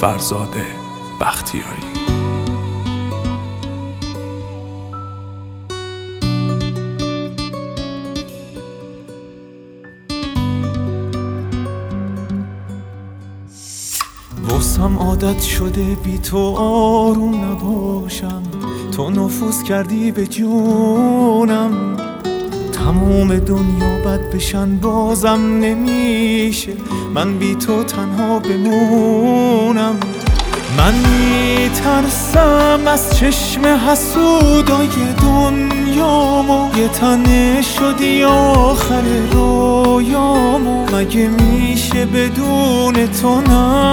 فرزاد بختیاری. واسم عادت شده بی تو آروم نباشم، تو نفوذ کردی به جونم. تمام دنیا بد بشن بازم نمیشه من بی تو تنها بمونم. من میترسم از چشم حسودای دنیامو، یه تنه شدی آخر رویامو. مگه میشه بدون تو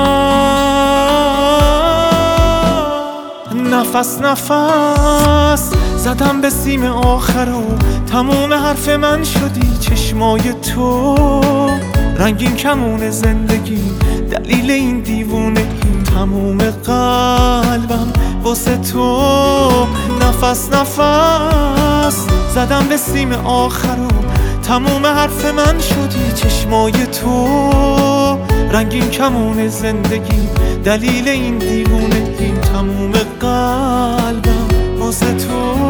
نفس نفس زدم به سیم آخر و تموم حرف من شدی چشمای تو. رنگین کمون زندگی دلیل این دیوونگی، تموم قلبم واسه تو. نفس نفس زدم به سیم آخر و تموم حرف من شدی چشمای تو. رنگین کمون زندگی دلیل این دیوونگی، تموم قلبم واسه تو.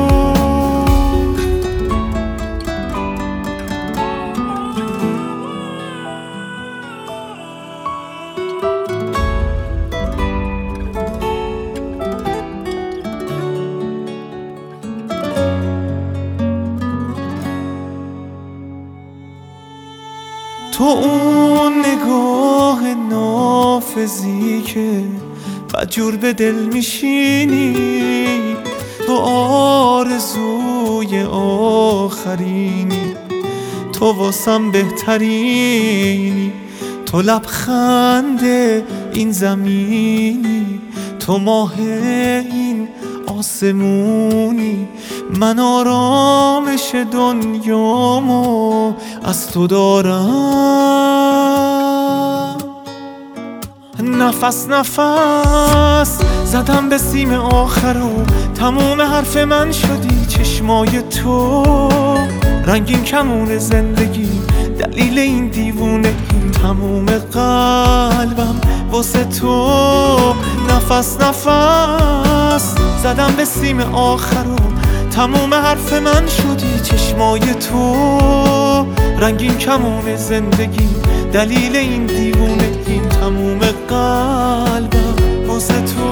تو اون نگاه نافذی که بدجور به دل میشینی، تو آرزوی آخرینی، تو واسم بهترینی. تو لبخند این زمینی، تو ماه این آسمونی. من آرامش دنیامو از تو دارم. نفس نفس زدم به سیم آخر و تموم حرف من شدی چشمای تو. رنگین کمون زندگی دلیل این دیوونگی، تموم قلبم واسه تو. نفس نفس زدم به سیم آخر و تموم حرف من شدی چشمای تو. رنگین کمون زندگی دلیل این دیوونگی، تموم قلبم واسه تو.